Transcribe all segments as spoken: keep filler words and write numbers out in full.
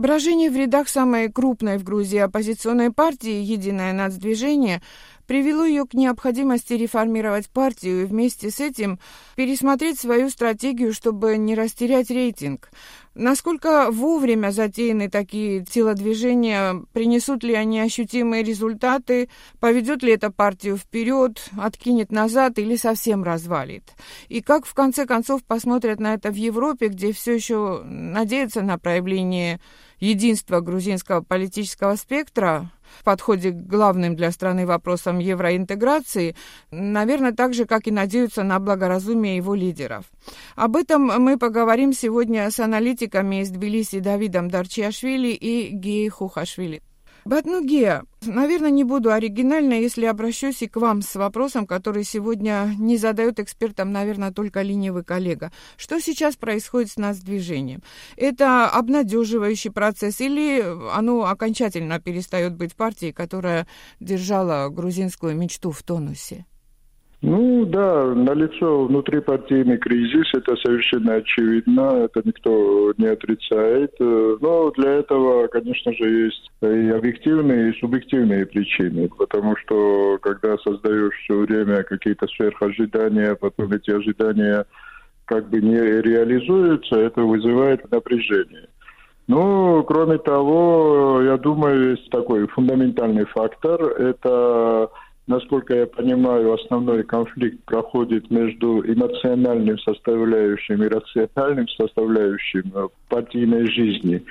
Брожение в рядах самой крупной в Грузии оппозиционной партии «Единое нацдвижение» привело ее к необходимости реформировать партию и вместе с этим пересмотреть свою стратегию, чтобы не растерять рейтинг. Насколько вовремя затеяны такие телодвижения, принесут ли они ощутимые результаты, поведет ли это партию вперед, откинет назад или совсем развалит? И как в конце концов посмотрят на это в Европе, где все еще надеются на проявление единства грузинского политического спектра в подходе к главным для страны вопросам евроинтеграции, наверное, так же, как и надеются на благоразумие его лидеров. Об этом мы поговорим сегодня с аналитиками из Тбилиси Давидом Дарчиашвили и Геей Хухашвили. Батну Гея, наверное, не буду оригинальной, если обращусь и к вам с вопросом, который сегодня не задает экспертам, наверное, только ленивый коллега. Что сейчас происходит с нацдвижением? Это обнадеживающий процесс или оно окончательно перестает быть партией, которая держала грузинскую мечту в тонусе? Ну да, налицо внутрипартийный кризис, это совершенно очевидно, это никто не отрицает. Но для этого, конечно же, есть и объективные, и субъективные причины, потому что когда создаешь все время какие-то сверхожидания, потом эти ожидания как бы не реализуются, это вызывает напряжение. Ну, кроме того, я думаю, есть такой фундаментальный фактор, это... Насколько я понимаю, основной конфликт проходит между эмоциональным составляющим и рациональным составляющим партийной жизни.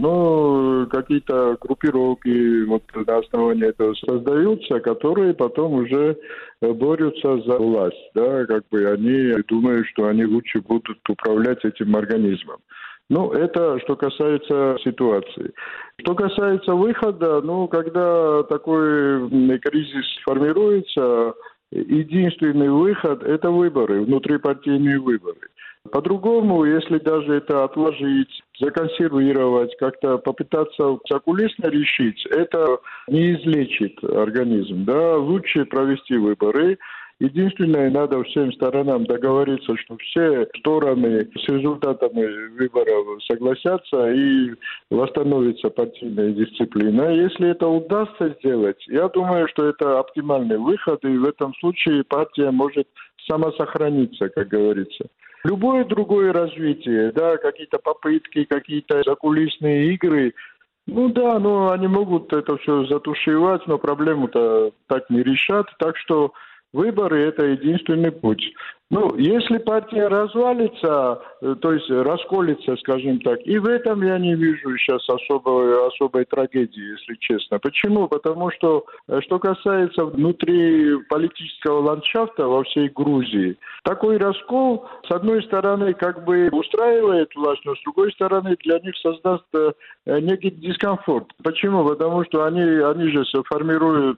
Но какие-то группировки вот, на основании этого создаются, которые потом уже борются за власть. Да? Как бы они думают, что они лучше будут управлять этим организмом. Ну, это что касается ситуации. Что касается выхода, ну, когда такой кризис формируется, единственный выход – это выборы, внутрипартийные выборы. По-другому, если даже это отложить, законсервировать, как-то попытаться закулисно решить, это не излечит организм. Да? Лучше провести выборы. Единственное, надо всем сторонам договориться, что все стороны с результатами выборов согласятся и восстановится партийная дисциплина. Если это удастся сделать, я думаю, что это оптимальный выход, и в этом случае партия может самосохраниться, как говорится. Любое другое развитие, да, какие-то попытки, какие-то закулисные игры, ну да, но они могут это все затушевать, но проблему-то так не решат, так что выборы – это единственный путь. Ну, если партия развалится, то есть расколется, скажем так, и в этом я не вижу сейчас особой, особой трагедии, если честно. Почему? Потому что, что касается внутриполитического ландшафта во всей Грузии, такой раскол, с одной стороны, как бы устраивает власть, но с другой стороны, для них создаст некий дискомфорт. Почему? Потому что они, они же формируют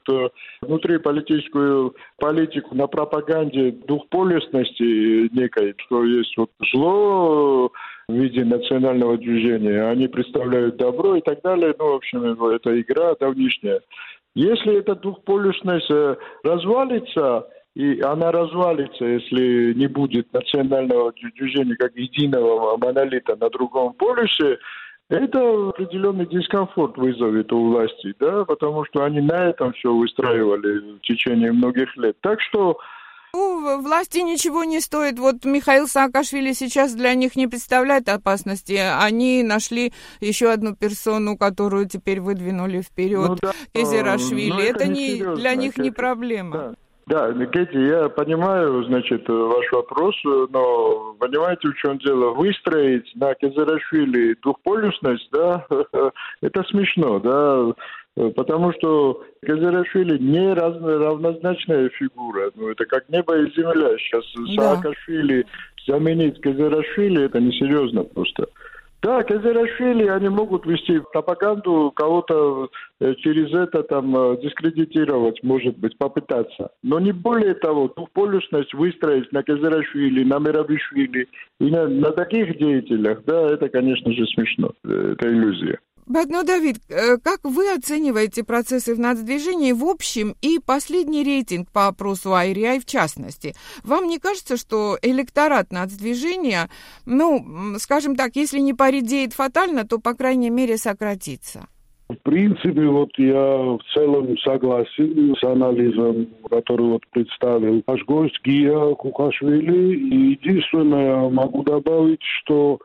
внутриполитическую политику на пропаганде двухполюсности некой, что есть вот зло в виде национального движения, они представляют добро и так далее. Ну, в общем, это игра давнишняя. Если эта двухполюсность развалится, и она развалится, если не будет национального движения как единого монолита на другом полюсе, это определенный дискомфорт вызовет у власти, да, потому что они на этом все выстраивали в течение многих лет. Так что Ну, власти ничего не стоит. Вот Михаил Саакашвили сейчас для них не представляет опасности. Они нашли еще одну персону, которую теперь выдвинули вперед, ну, да, Кезерашвили. Ну, это это не, не для них не проблема. Да. Да, Кэти, я понимаю, значит, ваш вопрос, но понимаете, в чем дело? Выстроить на Кезерашвили двухполюсность, да, это смешно, да, потому что Кезерашвили не равнозначная фигура, ну, это как небо и земля. Сейчас да. Саакашвили заменить Кезерашвили, это несерьезно просто. Да, Кезерашвили, они могут вести пропаганду, кого-то через это там дискредитировать, может быть, попытаться. Но не более того, двухполюсность выстроить на Кезерашвили, на Мерабишвили и на, на таких деятелях, да, это, конечно же, смешно. Это иллюзия. Бадно Давид, как вы оцениваете процессы в нацдвижении в общем и последний рейтинг по опросу ай эр и ай в частности? Вам не кажется, что электорат нацдвижения, ну, скажем так, если не поредеет фатально, то, по крайней мере, сократится? В принципе, вот я в целом согласен с анализом, который вот представил наш гость Гия Кукашвили. И единственное, могу добавить, что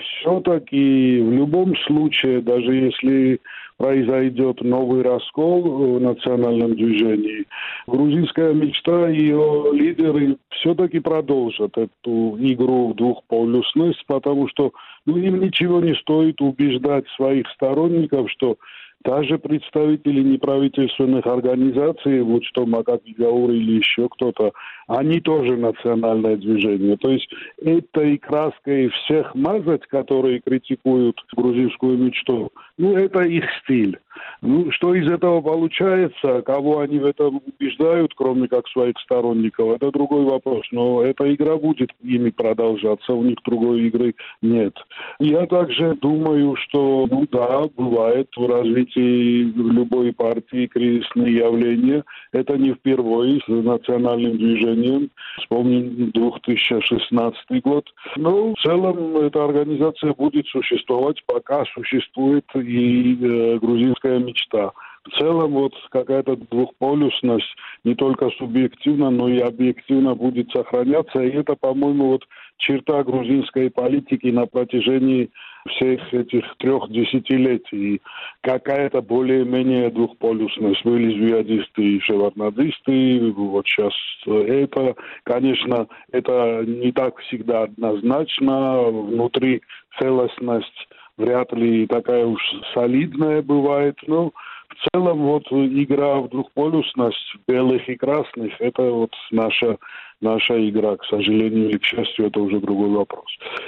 все-таки в любом случае, даже если произойдет новый раскол в национальном движении, грузинская мечта и ее лидеры все-таки продолжат эту игру в двухполюсность, потому что ну, им ничего не стоит убеждать своих сторонников, что даже представители неправительственных организаций, вот что Макаби Гаур или еще кто-то, они тоже национальное движение. То есть этой краской всех мазать, которые критикуют грузинскую мечту, ну это их стиль. Ну, что из этого получается, кого они в этом убеждают, кроме как своих сторонников, это другой вопрос. Но эта игра будет ими продолжаться, у них другой игры нет. Я также думаю, что, ну да, бывает в развитии любой партии кризисные явления. Это не впервые с национальным движением. Вспомним две тысячи шестнадцатый год. Но в целом эта организация будет существовать, пока существует и э, грузинская мечта. В целом вот какая-то двухполюсность не только субъективно, но и объективно будет сохраняться. И это, по-моему, вот черта грузинской политики на протяжении всех этих трех десятилетий. Какая-то более-менее двухполюсность. Были звездисты и шеварднадисты. Вот сейчас это, конечно, это не так всегда однозначно. Внутри целостность вряд ли такая уж солидная бывает. Но в целом вот игра в двухполюсность белых и красных, это вот наша, наша игра. К сожалению или к счастью, это уже другой вопрос.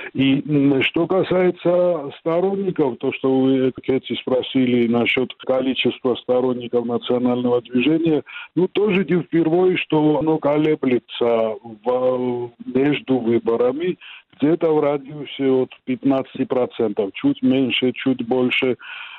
И что касается сторонников, то, что вы, Кэти, спросили насчет количества сторонников национального движения, ну, тоже не впервые, что оно колеблется в, между выборами, где-то в радиусе от пятнадцати процентов, чуть меньше, чуть больше.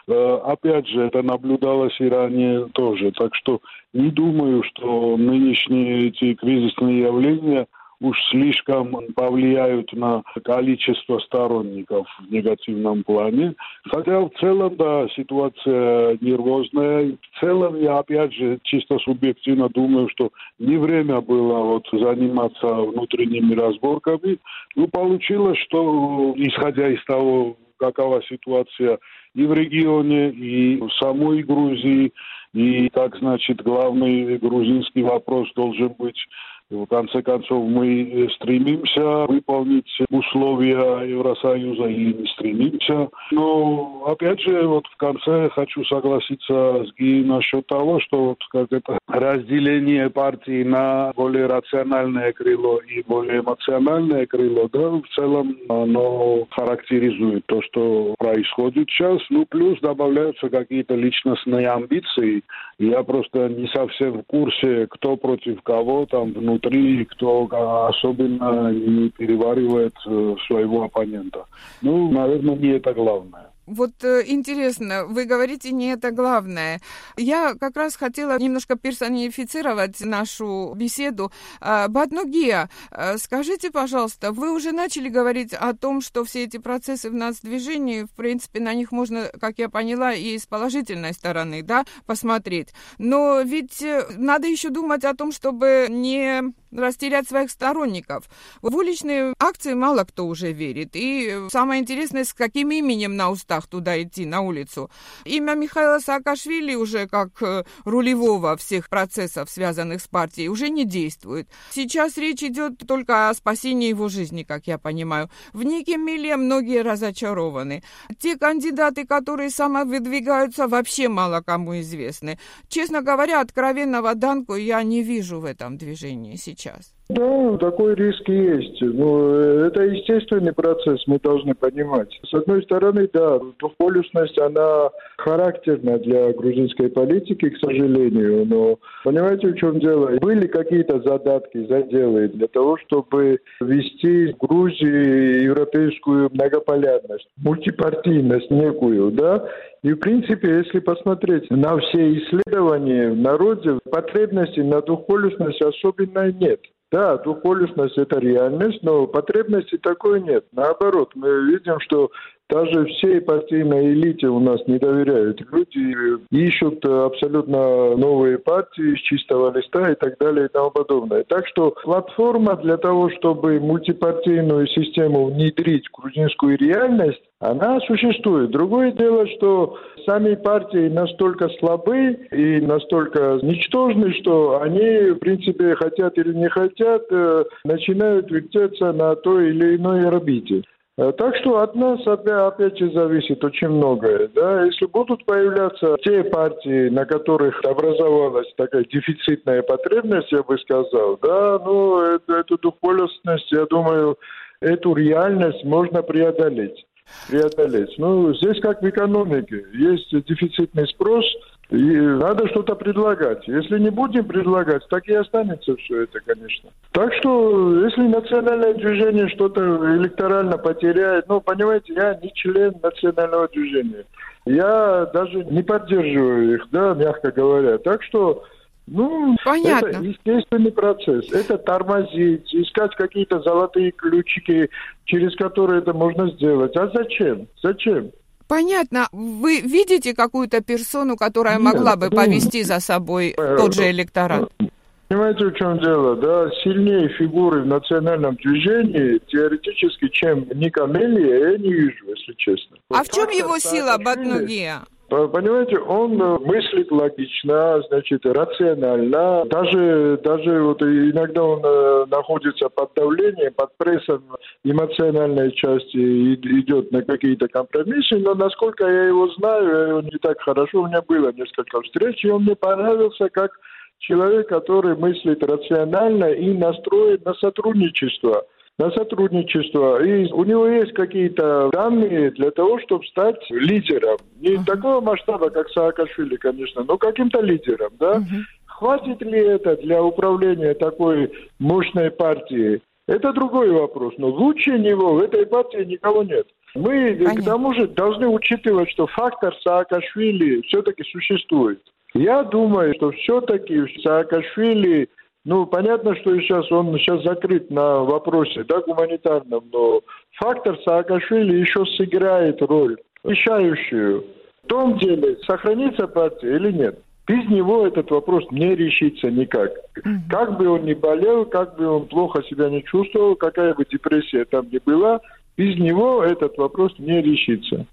Опять же, это наблюдалось и ранее тоже. Так что не думаю, что нынешние эти кризисные явления уж слишком повлияют на количество сторонников в негативном плане. Хотя в целом, да, ситуация нервозная. В целом, я опять же чисто субъективно думаю, что не время было вот заниматься внутренними разборками. Ну, получилось, что, исходя из того, какова ситуация и в регионе, и в самой Грузии, и, так значит, главный грузинский вопрос должен быть, в конце концов, мы стремимся выполнить условия Евросоюза или не стремимся. Но, опять же, вот в конце хочу согласиться с Ги насчет того, что вот как это разделение партии на более рациональное крыло и более эмоциональное крыло, да, в целом оно характеризует то, что происходит сейчас. Ну, плюс добавляются какие-то личностные амбиции. Я просто не совсем в курсе, кто против кого там внутри, кто особенно не переваривает своего оппонента. Ну, наверное, не это главное. Вот э, интересно, вы говорите, не это главное. Я как раз хотела немножко персонифицировать нашу беседу. Э, Бадно Гия, э, скажите, пожалуйста, вы уже начали говорить о том, что все эти процессы в нацдвижении, в принципе, на них можно, как я поняла, и с положительной стороны, да, посмотреть. Но ведь э, надо еще думать о том, чтобы не растерять своих сторонников. В уличные акции мало кто уже верит. И самое интересное, с каким именем на устах туда идти, на улицу. Имя Михаила Саакашвили уже как рулевого всех процессов, связанных с партией, уже не действует. Сейчас речь идет только о спасении его жизни, как я понимаю. В Нике Милле многие разочарованы. Те кандидаты, которые самовыдвигаются, вообще мало кому известны. Честно говоря, откровенного Данку я не вижу в этом движении сейчас. Да, такой риск есть. Но это естественный процесс, мы должны понимать. С одной стороны, да, двухполюсность, она характерна для грузинской политики, к сожалению. Но понимаете, в чем дело? Были какие-то задатки, заделы для того, чтобы ввести в Грузии европейскую многополярность, мультипартийность некую, да? И, в принципе, если посмотреть на все исследования в народе, потребностей на двухполюсности особенно нет. Да, двухполюсность – это реальность, но потребности такой нет. Наоборот, мы видим, что даже всей партийной элите у нас не доверяют. Люди ищут абсолютно новые партии с чистого листа и так далее и тому подобное. Так что платформа для того, чтобы мультипартийную систему внедрить в грузинскую реальность, она существует. Другое дело, что сами партии настолько слабы и настолько ничтожны, что они, в принципе, хотят или не хотят, начинают вертеться на той или иной орбите. Так что от нас опять же зависит очень многое. Да? Если будут появляться те партии, на которых образовалась такая дефицитная потребность, я бы сказал, да, ну, эту, эту двухполюсность, я думаю, эту реальность можно преодолеть. преодолеть. Ну, здесь как в экономике. Есть дефицитный спрос, и надо что-то предлагать. Если не будем предлагать, так и останется все это, конечно. Так что, если национальное движение что-то электорально потеряет, ну, понимаете, я не член национального движения. Я даже не поддерживаю их, да, мягко говоря. Так что, ну, понятно. Это естественный процесс. Это тормозить, искать какие-то золотые ключики, через которые это можно сделать. А зачем? Зачем? Понятно. Вы видите какую-то персону, которая Нет, могла бы ну, повести за собой э, тот же электорат? Понимаете, в чем дело? Да, сильнее фигуры в национальном движении теоретически, чем Ника Мелия, я не вижу, если честно. А вот в чем его сила, Батнугия? Понимаете, он мыслит логично, значит, рационально. Даже, даже вот иногда он находится под давлением, под прессом эмоциональной части, идет на какие-то компромиссы. Но насколько я его знаю, я его не так хорошо, у меня было несколько встреч, и он мне понравился как человек, который мыслит рационально и настроен на сотрудничество. на сотрудничество. И у него есть какие-то данные для того, чтобы стать лидером. Не uh-huh. такого масштаба, как Саакашвили, конечно, но каким-то лидером, да? Uh-huh. Хватит ли это для управления такой мощной партией? Это другой вопрос. Но лучше него в этой партии никого нет. Мы, Понятно. К тому же, должны учитывать, что фактор Саакашвили все-таки существует. Я думаю, что все-таки Саакашвили... Ну, понятно, что сейчас он сейчас закрыт на вопросе, да, гуманитарном, но фактор Саакашвили еще сыграет роль, решающую. В том деле, сохранится партия или нет. Без него этот вопрос не решится никак. Mm-hmm. Как бы он ни болел, как бы он плохо себя не чувствовал, какая бы депрессия там ни была, без него этот вопрос не решится.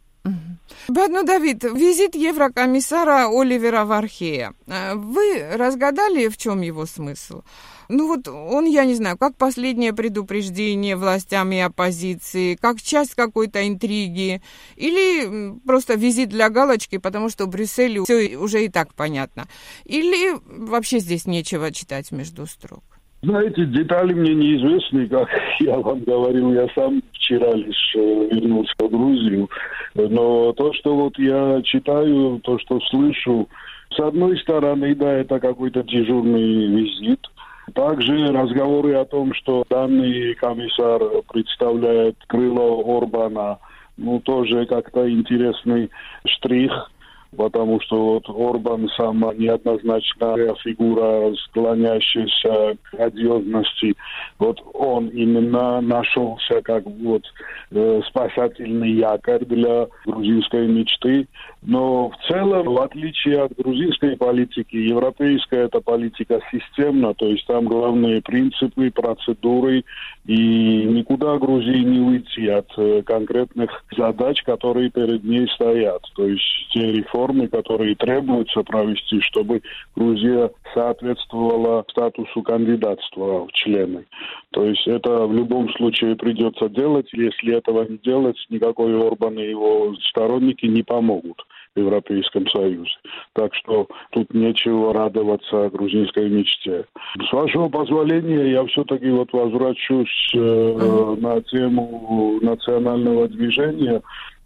Ну, Давид, визит еврокомиссара Оливера Вархея. Вы разгадали, в чем его смысл? Ну вот он, я не знаю, как последнее предупреждение властям и оппозиции, как часть какой-то интриги, или просто визит для галочки, потому что в Брюсселе все уже и так понятно, или вообще здесь нечего читать между строк? Знаете, детали мне неизвестны, как я вам говорил, я сам вчера лишь вернулся в Грузию, но то, что вот я читаю, то, что слышу, с одной стороны, да, это какой-то дежурный визит. Также разговоры о том, что данный комиссар представляет крыло Орбана, ну, тоже как-то интересный штрих. Потому что вот Орбан сама неоднозначная фигура, склоняющаяся к одиозности. Вот он именно нашелся как вот э, спасательный якорь для грузинской мечты. Но в целом, в отличие от грузинской политики, европейская эта политика системна, то есть там главные принципы, процедуры, и никуда Грузии не уйти от э, конкретных задач, которые перед ней стоят. То есть те реформы, реформы, которые требуется провести, чтобы Грузия соответствовала статусу кандидатства в члены. То есть это в любом случае придется делать. Если этого не делать, никакой Орбан и его сторонники не помогут в Европейском Союзе. Так что тут нечего радоваться грузинской мечте. С вашего позволения я все-таки вот возвращусь э, uh-huh. на тему национального движения.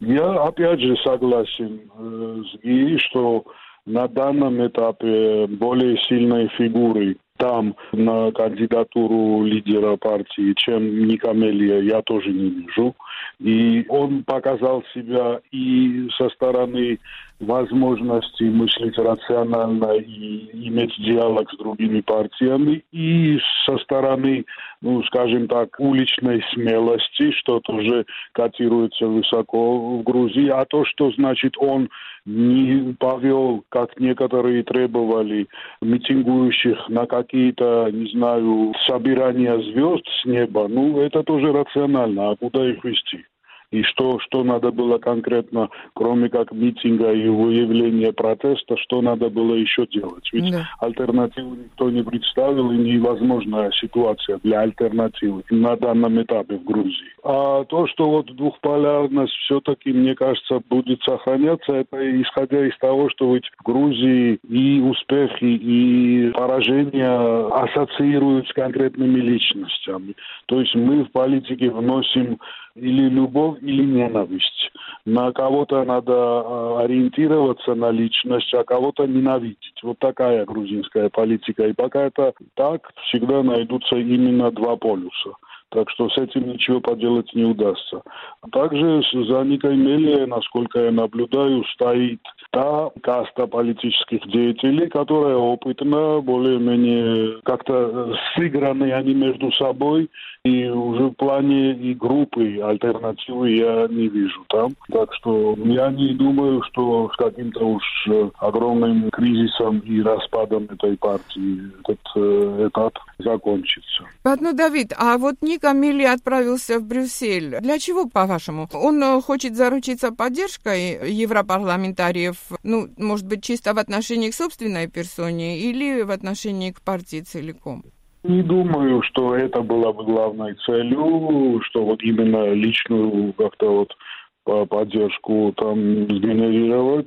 Я опять же согласен э, с Ги, что на данном этапе более сильной фигурой там на кандидатуру лидера партии, чем Ника Мелия, я тоже не вижу. И он показал себя и со стороны возможности мыслить рационально и иметь диалог с другими партиями, и со стороны, ну, скажем так, уличной смелости, что тоже котируется высоко в Грузии. А то, что значит он не повел, как некоторые требовали, митингующих на какие-то, не знаю, собирания звезд с неба, ну, это тоже рационально. А куда их вести? И что, что надо было конкретно, кроме как митинга и выявления протеста, что надо было еще делать? Ведь да. альтернативу никто не представил, и невозможная ситуация для альтернативы на данном этапе в Грузии. А то, что вот двухполярность все-таки, мне кажется, будет сохраняться, это исходя из того, что ведь в Грузии и успехи, и поражения ассоциируют с конкретными личностями. То есть мы в политике вносим или любовь, или ненависть. На кого-то надо ориентироваться на личность, а кого-то ненавидеть. Вот такая грузинская политика. И пока это так, всегда найдутся именно два полюса. Так что с этим ничего поделать не удастся. Также за Никой Мелией, насколько я наблюдаю, стоит та каста политических деятелей, которая опытна, более-менее как-то сыграны они между собой. И уже в плане и группы альтернативы я не вижу там. Так что я не думаю, что с каким-то уж огромным кризисом и распадом этой партии этот э, этап закончится. Ну, Давид, а вот Ника Мелия отправился в Брюссель. Для чего, по-вашему? Он хочет заручиться поддержкой европарламентариев, ну, может быть, чисто в отношении к собственной персоне или в отношении к партии целиком? Не думаю, что это была бы главной целью, что вот именно личную как-то вот поддержку там сгенерировать.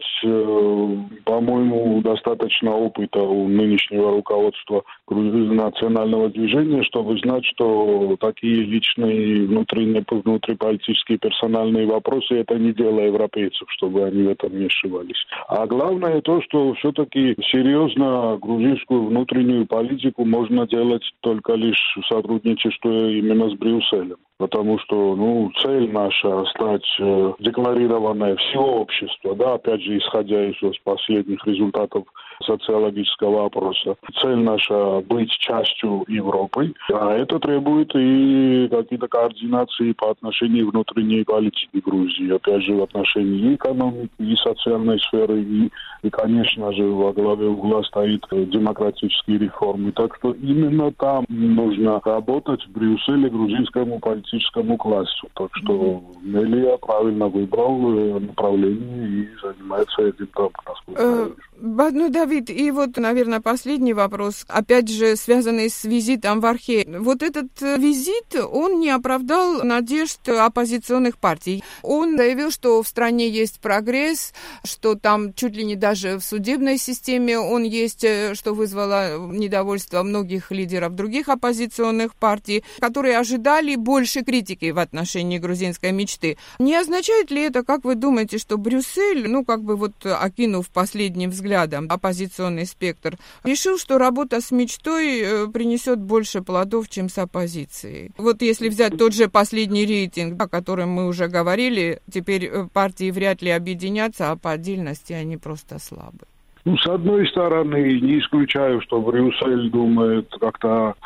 По-моему, достаточно опыта у нынешнего руководства национального движения, чтобы знать, что такие личные внутренние, внутриполитические персональные вопросы — это не дело европейцев, чтобы они в этом не сшивались. А главное то, что все-таки серьезно грузинскую внутреннюю политику можно делать только лишь в сотрудничестве именно с Брюсселем. Потому что, ну, цель наша стать э, декларированной всего общества, да, опять же, исходя из последних результатов социологического опроса. Цель наша быть частью Европы, а это требует и какие-то координации по отношению внутренней политики Грузии, опять же, в отношении и экономики, и социальной сферы, и, и конечно же, во главе угла стоит демократические реформы. Так что именно там нужно работать в Брюсселе грузинскому политику. политическому классу. Так что Мелия правильно выбрал направление и занимается этим там, насколько я вижу. Ну, Давид, и вот, наверное, последний вопрос, опять же, связанный с визитом в Архей. Вот этот визит, он не оправдал надежд оппозиционных партий. Он заявил, что в стране есть прогресс, что там чуть ли не даже в судебной системе он есть, что вызвало недовольство многих лидеров других оппозиционных партий, которые ожидали больше критики в отношении грузинской мечты. Не означает ли это, как вы думаете, что Брюссель, ну, как бы вот окинув последним взглядом оппозиционный спектр, решил, что работа с мечтой принесет больше плодов, чем с оппозицией? Вот если взять тот же последний рейтинг, о котором мы уже говорили, теперь партии вряд ли объединятся, а по отдельности они просто слабы. Ну, с одной стороны, не исключаю, что Брюссель думает как-то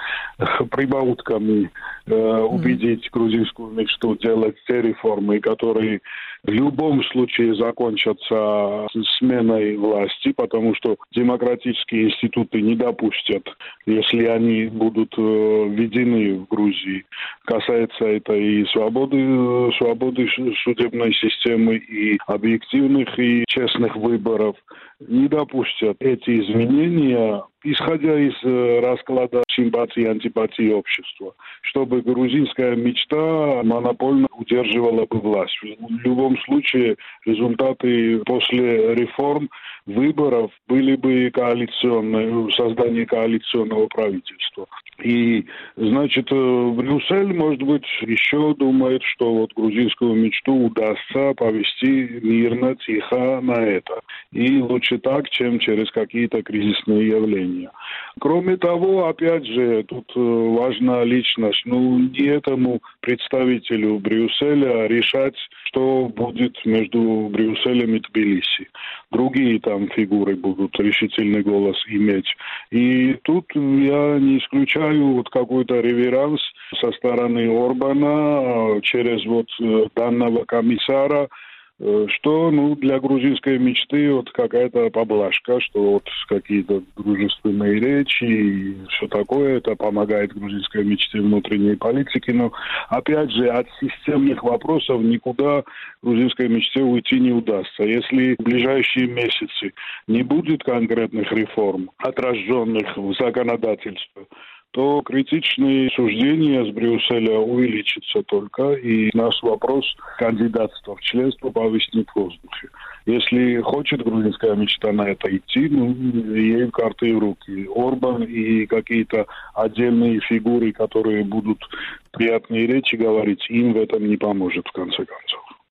прибаутками э, убедить mm-hmm. грузинскую мечту делать те реформы, которые в любом случае закончатся сменой власти, потому что демократические институты не допустят, если они будут э, введены в Грузии. Касается это и свободы, свободы судебной системы, и объективных и честных выборов. Не допустят эти изменения исходя из э, расклада симпатии и антипатии общества, чтобы грузинская мечта монопольно удерживала бы власть. В любом случае результаты после реформ выборов были бы коалиционные, создание коалиционного правительства. И, значит, Брюссель, может быть, еще думает, что вот грузинскую мечту удастся повести мирно, тихо на это. И лучше так, чем через какие-то кризисные явления. Кроме того, опять же, тут важна личность. Ну, не этому представителю Брюсселя решать, что будет между Брюсселем и Тбилиси. Другие там фигуры будут решительный голос иметь. И тут я не исключаю вот какой-то реверанс со стороны Орбана через вот данного комиссара, что, ну, для грузинской мечты вот какая-то поблажка, что вот какие-то дружественные речи и все такое, это помогает грузинской мечте внутренней политики, но, опять же, от системных вопросов никуда грузинской мечте уйти не удастся. Если в ближайшие месяцы не будет конкретных реформ, отраженных в законодательстве, то критичные суждения с Брюсселя увеличатся только, и наш вопрос кандидатства в членство повиснет в воздухе. Если хочет грузинская мечта на это идти, ну, ей карты в руки. Орбан и какие-то отдельные фигуры, которые будут приятные речи говорить, им в этом не поможет, в конце концов.